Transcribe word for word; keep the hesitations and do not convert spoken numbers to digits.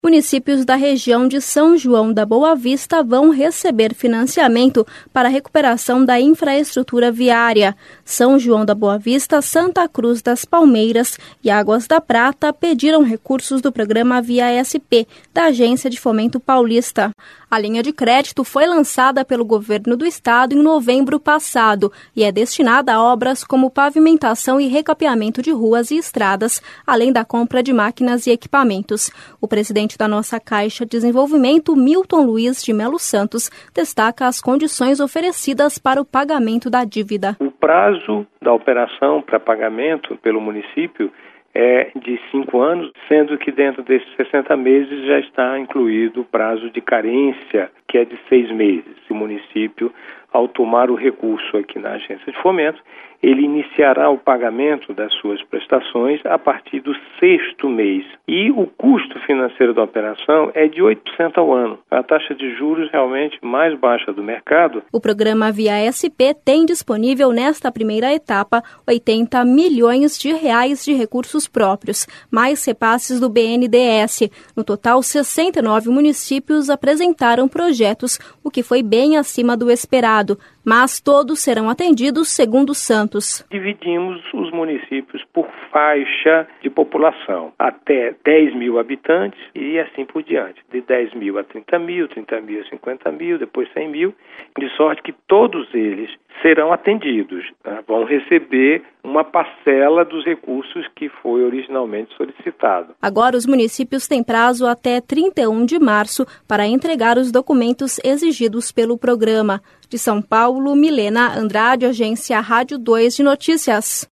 Municípios da região de São João da Boa Vista vão receber financiamento para a recuperação da infraestrutura viária. São João da Boa Vista, Santa Cruz das Palmeiras e Águas da Prata pediram recursos do programa Via S P, da Agência de Fomento Paulista. A linha de crédito foi lançada pelo governo do estado em novembro passado e é destinada a obras como pavimentação e recapeamento de ruas e estradas, além da compra de máquinas e equipamentos. O presidente da nossa Caixa de Desenvolvimento, Milton Luiz de Melo Santos, destaca as condições oferecidas para o pagamento da dívida. O prazo da operação para pagamento pelo município é de cinco anos, sendo que dentro desses sessenta meses já está incluído o prazo de carência, que é de seis meses. O município, ao tomar o recurso aqui na Agência de Fomento, ele iniciará o pagamento das suas prestações a partir do sexto mês. E o custo financeiro da operação é de oito por cento ao ano. A taxa de juros realmente mais baixa do mercado. O programa Via S P tem disponível nesta primeira etapa oitenta milhões de reais de recursos próprios, mais repasses do B N D E S. No total, sessenta e nove municípios apresentaram projetos, o que foi bem acima do esperado. Mas todos serão atendidos segundo Santos. Dividimos os municípios por faixa de população, até dez mil habitantes e assim por diante. De dez mil a trinta mil, trinta mil a cinquenta mil, depois cem mil, de sorte que todos eles serão atendidos, tá? Vão receber uma parcela dos recursos que foi originalmente solicitado. Agora os municípios têm prazo até trinta e um de março para entregar os documentos exigidos pelo programa. De São Paulo, Milena Andrade, Agência Rádio dois de Notícias.